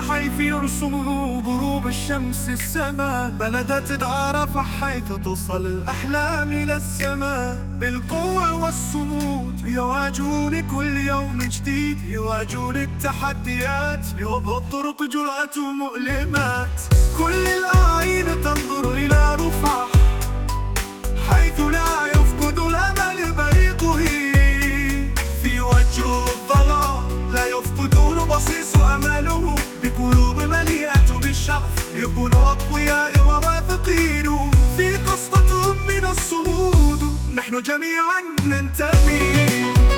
حيث يرسم غروب الشمس السماء، بلدة تعرف حيث توصل الأحلام إلى السماء. بالقوة والصمود يواجهون كل يوم جديد، يواجهون التحديات بوضع الطرق جرأة مؤلمات. كل الأعين تنظر إلى رفح حيث لا يفقد الأمل بريقه، في وجه الظلام لا يفقدون بصيص أمله، بقلوب مليئة بالشغف يكونوا أقوياء وواثقين. في قصتهم من الصمود نحن جميعا ننتمي.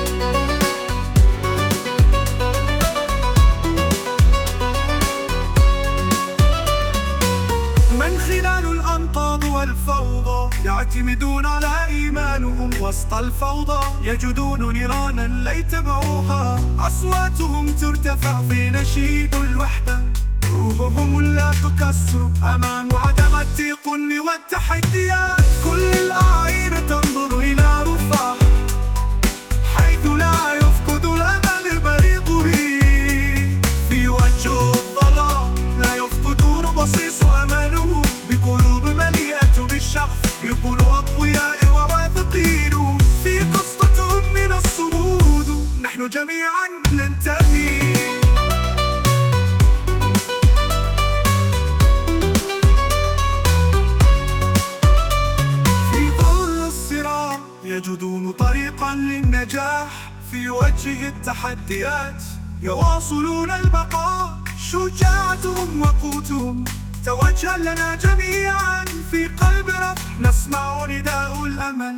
من خلال الأنقاض والفوضى يعتمدون على إيمانهم، وسط الفوضى يجدون نيرانا لا يتبعوها. أصواتهم ترتفع في نشيد الوحدة، روحهم لا تكسر أمام عدم التقن والتحديات. كل الأعين تنظر إلى رفح حيث لا يفقد الأمل بريقه، في وجه الظلام لا يفقدون بصيص أمله، بقلوب مليئة بالشغف يكونوا أقوياء وواثقين. في قصتهم من الصمود نحن جميعا ننتمي. في ظل الصراع يجدون طريقا للنجاح، في وجه التحديات يواصلون البقاء. شجاعتهم وقوتهم توجه لنا جميعا، في قلب رفح نسمع نداء الأمل.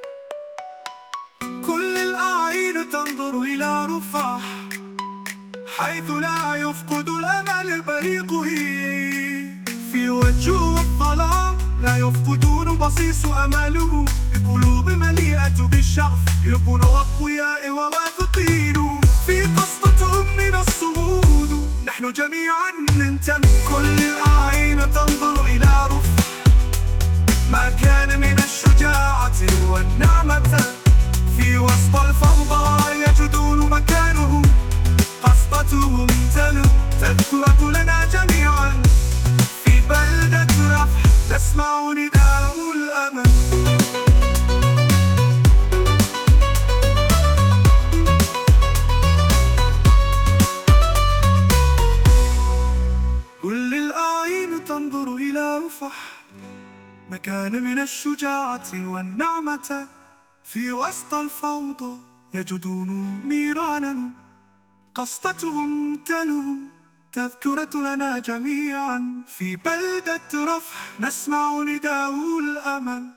كل الأعين تنظر إلى رفح حيث لا يفقد الأمل بريقه، في وجه الظلام لا يفقدون بصيص أمله، بقلوب مليئة بالشغف يكونوا أقوياء وواثقين. في قصتهم من الصمود نحن جميعا ننتمي. كل الأعين تنظر إلى رفح ما كان من الشجاعة والنعمة، في وسط الفوضى يجدون مكانهم. قصتهم تذكرة لنا جميعا، في بلدة رفح نسمع نداء الأمل. كل الأعين تنظر إلى رفح ما كان من الشجاعة والنعمة، في وسط الفوضى يجدون نيرانا. قصتهم تذكرة لنا جميعا، في بلدة رفح نسمع نداء الأمل.